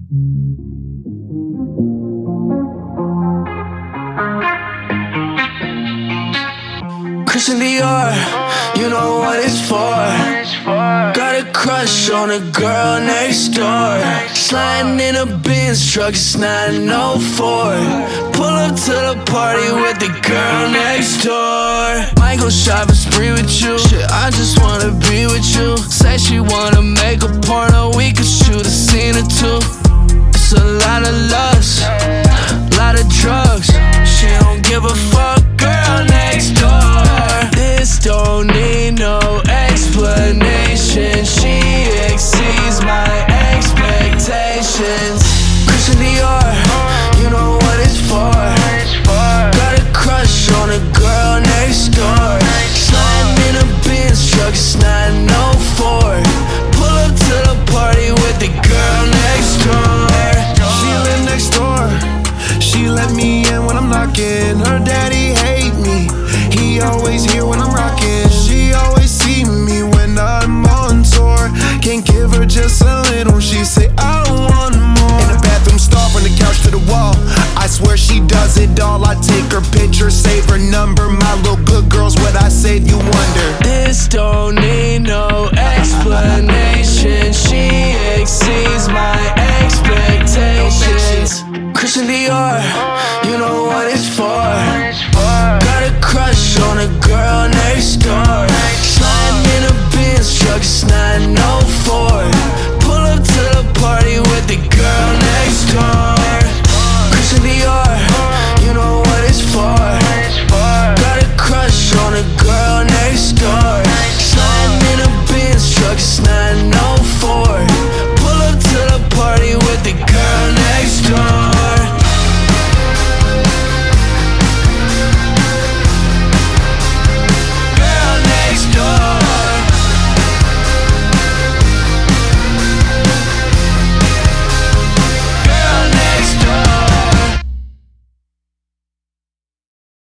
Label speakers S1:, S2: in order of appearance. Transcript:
S1: Christian Dior, you know what it's for. Got a crush on a girl next door. Sliding in a Benz truck, it's 904. Pull up to the party with the girl next door. Might go shop and spree with you. Shit, I just wanna be with you. Say she wanna make a porno, we could shoot a scene